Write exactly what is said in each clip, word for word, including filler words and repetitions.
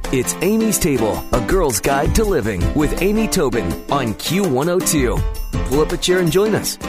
It's Amy's Table, a girl's guide to living with Amy Tobin on Q one oh two. Pull up a chair and join us.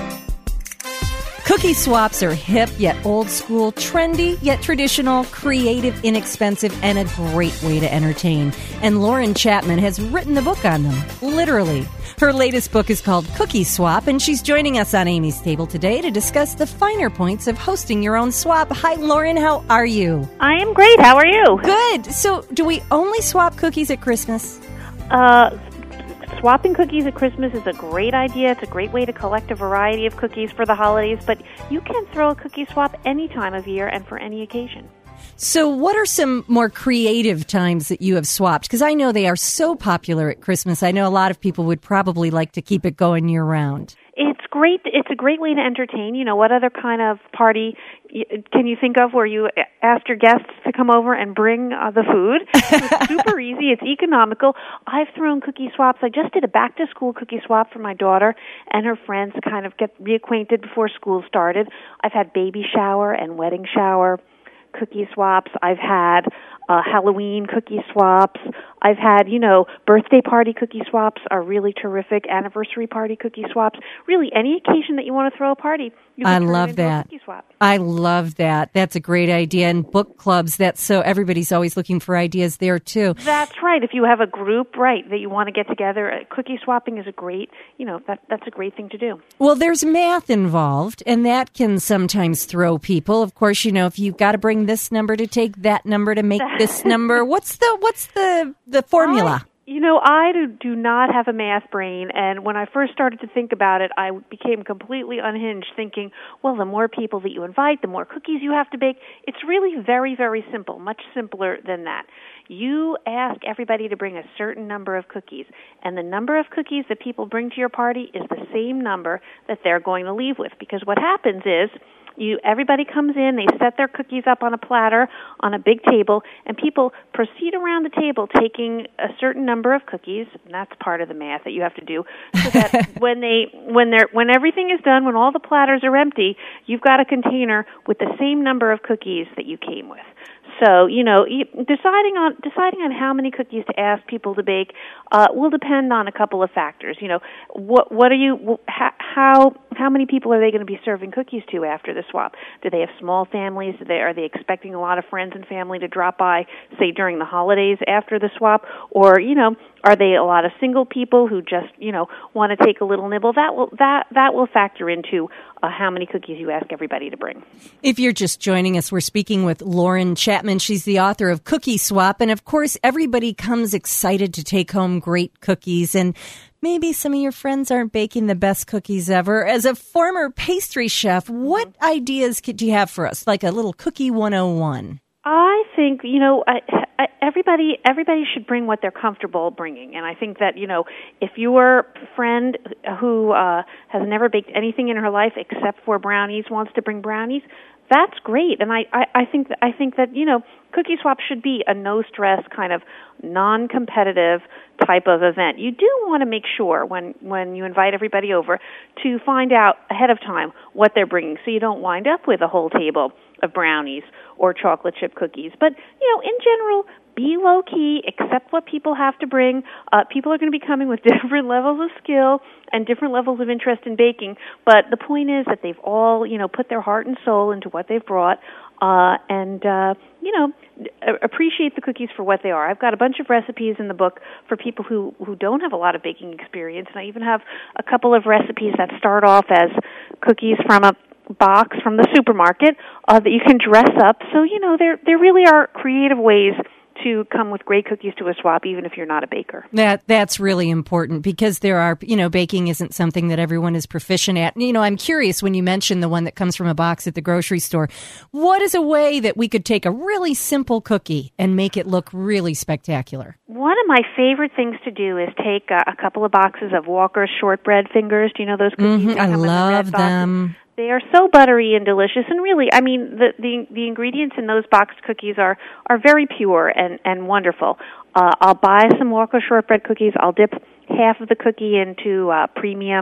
Cookie swaps are hip yet old school, trendy yet traditional, creative, inexpensive, and a great way to entertain. And Lauren Chapman has written the book on them, literally. Her latest book is called Cookie Swap, and she's joining us on Amy's Table today to discuss the finer points of hosting your own swap. Hi, Lauren. How are you? I am great. How are you? Good. So, do we only swap cookies at Christmas? Uh, swapping cookies at Christmas is a great idea. It's a great way to collect a variety of cookies for the holidays, but you can throw a cookie swap any time of year and for any occasion. So what are some more creative times that you have swapped? Because I know they are so popular at Christmas. I know a lot of people would probably like to keep it going year-round. It's great. It's a great way to entertain. You know, what other kind of party can you think of where you ask your guests to come over and bring uh, the food? It's super easy. It's economical. I've thrown cookie swaps. I just did a back-to-school cookie swap for my daughter and her friends to kind of get reacquainted before school started. I've had baby shower and wedding shower cookie swaps. I've had uh, Halloween cookie swaps. I've had, you know, birthday party cookie swaps are really terrific. Anniversary party cookie swaps. Really, any occasion that you want to throw a party, you can I turn love it into that. a cookie swap. I love that. That's a great idea. And book clubs, that's so everybody's always looking for ideas there too. That's right. If you have a group, right, that you want to get together, uh, cookie swapping is a great, you know, that that's a great thing to do. Well, there's math involved, and that can sometimes throw people. Of course, you know, if you've got to bring this number to take that number to make this number, what's the what's the the formula? I, you know, I do, do not have a math brain, and when I first started to think about it, I became completely unhinged, thinking, well, the more people that you invite, the more cookies you have to bake. It's really very, very simple, much simpler than that. You ask everybody to bring a certain number of cookies, and the number of cookies that people bring to your party is the same number that they're going to leave with, because what happens is, You, everybody comes in, they set their cookies up on a platter on a big table, and people proceed around the table taking a certain number of cookies, and that's part of the math that you have to do, so that when they when they're when everything is done, when all the platters are empty, you've got a container with the same number of cookies that you came with. So, you know, deciding on deciding on how many cookies to ask people to bake uh, will depend on a couple of factors. You know, what what are you how how many people are they going to be serving cookies to after the swap? Do they have small families? Do they are they expecting a lot of friends and family to drop by, say during the holidays after the swap, or you know, are they a lot of single people who just you know want to take a little nibble? That will that that will factor into uh, how many cookies you ask everybody to bring. If you're just joining us, we're speaking with Lauren Chapman. She's the author of Cookie Swap, and of course, everybody comes excited to take home great cookies. And maybe some of your friends aren't baking the best cookies ever. As a former pastry chef, what mm-hmm. ideas could you have for us, like a little Cookie one oh one? I think, you know, I, I, everybody everybody should bring what they're comfortable bringing. And I think that, you know, if your friend who uh, has never baked anything in her life except for brownies wants to bring brownies, that's great. And I, I, I think that, I think that, you know, Cookie Swap should be a no-stress kind of non-competitive type of event. You do want to make sure when, when you invite everybody over to find out ahead of time what they're bringing so you don't wind up with a whole table of brownies or chocolate chip cookies. But, you know, in general, be low-key, accept what people have to bring. Uh, people are going to be coming with different levels of skill and different levels of interest in baking, but the point is that they've all, you know, put their heart and soul into what they've brought, uh, and, uh, you know, appreciate the cookies for what they are. I've got a bunch of recipes in the book for people who, who don't have a lot of baking experience, and I even have a couple of recipes that start off as cookies from a box from the supermarket uh, that you can dress up. So, you know, there there really are creative ways to come with great cookies to a swap, even if you're not a baker. That that's really important because there are, you know, baking isn't something that everyone is proficient at. You know, I'm curious when you mentioned the one that comes from a box at the grocery store. What is a way that we could take a really simple cookie and make it look really spectacular? One of my favorite things to do is take a, a couple of boxes of Walker's shortbread fingers. Do you know those cookies? Mm-hmm. I love them. They are so buttery and delicious, and really, I mean, the the, the ingredients in those boxed cookies are, are very pure and, and wonderful. Uh, I'll buy some Walker shortbread cookies. I'll dip half of the cookie into uh, premium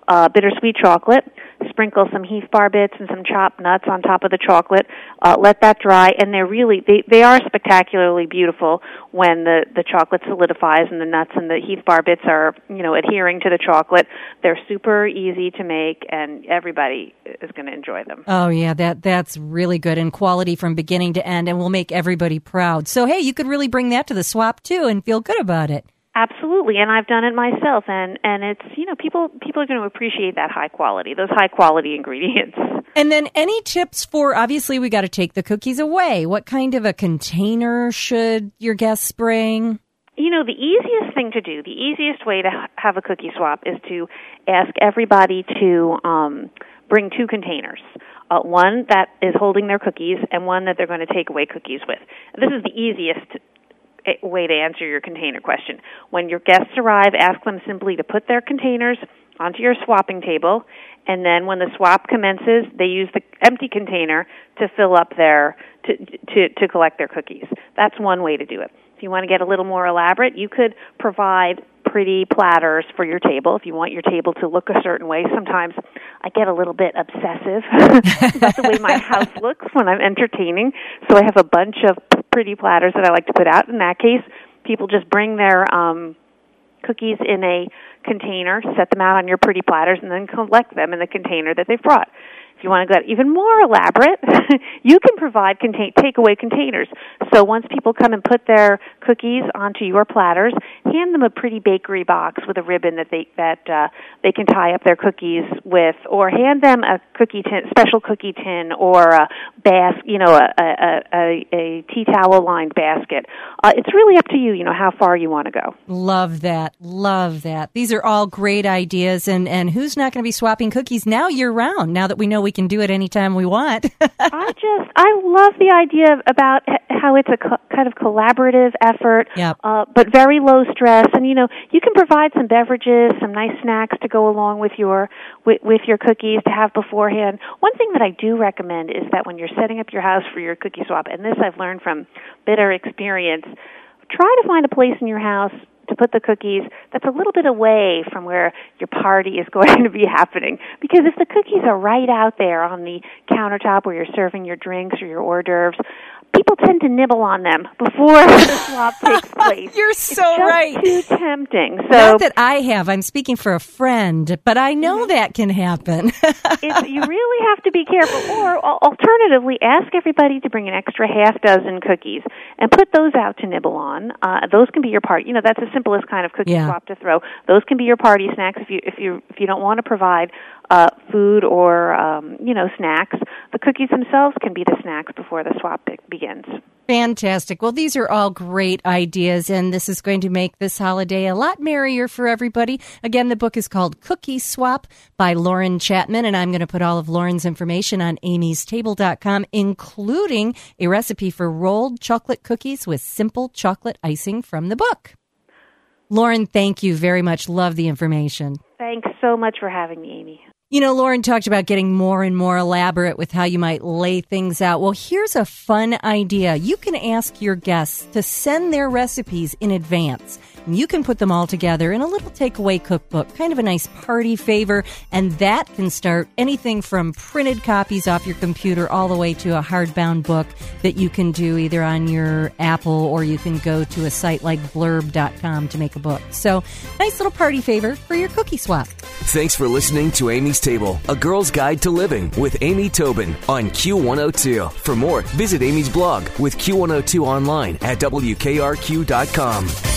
uh, bittersweet chocolate, sprinkle some Heath Bar bits and some chopped nuts on top of the chocolate, uh, let that dry, and they're really, they, they are spectacularly beautiful when the, the chocolate solidifies and the nuts and the Heath Bar bits are, you know, adhering to the chocolate. They're super easy to make, and everybody is going to enjoy them. Oh, yeah, that that's really good, and quality from beginning to end, and will make everybody proud. So, hey, you could really bring that to the swap, too, and feel good about it. Absolutely, and I've done it myself, and, and it's, you know, people people are going to appreciate that high quality, those high quality ingredients. And then any tips for, obviously we got to take the cookies away. What kind of a container should your guests bring? You know, the easiest thing to do, the easiest way to ha- have a cookie swap is to ask everybody to um, bring two containers. Uh, one that is holding their cookies and one that they're going to take away cookies with. This is the easiest way to answer your container question. When your guests arrive, ask them simply to put their containers onto your swapping table, and then when the swap commences, they use the empty container to fill up their, to, to, to collect their cookies. That's one way to do it. If you want to get a little more elaborate, you could provide pretty platters for your table if you want your table to look a certain way. Sometimes I get a little bit obsessive about the way my house looks when I'm entertaining, so I have a bunch of pretty platters that I like to put out. In that case, people just bring their um, cookies in a container, set them out on your pretty platters, and then collect them in the container that they've brought. If you want to go even more elaborate, you can provide contain- takeaway containers. So once people come and put their cookies onto your platters, hand them a pretty bakery box with a ribbon that they that uh, they can tie up their cookies with, or hand them a cookie tin, special cookie tin, or a bas, you know, a a, a, a tea towel lined basket. Uh, it's really up to you, you know, how far you want to go. Love that, love that. These are all great ideas, and and who's not going to be swapping cookies now year round? Now that we know we can do it anytime we want. I just, I love the idea about how it's a co- kind of collaborative effort, yep. uh, but very low stress. And, you know, you can provide some beverages, some nice snacks to go along with your, with, with your cookies to have beforehand. One thing that I do recommend is that when you're setting up your house for your cookie swap, and this I've learned from bitter experience, try to find a place in your house to put the cookies that's a little bit away from where your party is going to be happening. Because if the cookies are right out there on the countertop where you're serving your drinks or your hors d'oeuvres, people tend to nibble on them before the swap takes place. You're so it's just right. too tempting. So, not that I have. I'm speaking for a friend, but I know mm-hmm. that can happen. it's, you really have to be careful. Or alternatively, ask everybody to bring an extra half dozen cookies and put those out to nibble on. Uh, those can be your party. You know, that's the simplest kind of cookie yeah. swap to throw. Those can be your party snacks if you if you if you don't want to provide uh, food or um, you know snacks. The cookies themselves can be the snacks before the swap be- begins. Fantastic. Well, these are all great ideas, and this is going to make this holiday a lot merrier for everybody. Again, the book is called Cookie Swap by Lauren Chapman, and I'm going to put all of Lauren's information on amy's table dot com, including a recipe for rolled chocolate cookies with simple chocolate icing from the book. Lauren, thank you very much. Love the information. Thanks so much for having me, Amy. You know, Lauren talked about getting more and more elaborate with how you might lay things out. Well, here's a fun idea. You can ask your guests to send their recipes in advance. And you can put them all together in a little takeaway cookbook, kind of a nice party favor. And that can start anything from printed copies off your computer all the way to a hardbound book that you can do either on your Apple, or you can go to a site like blurb dot com to make a book. So nice little party favor for your cookie swap. Thanks for listening to Amy's Table, a girl's guide to living with Amy Tobin on Q one oh two. For more, visit Amy's blog with Q one oh two online at W K R Q dot com.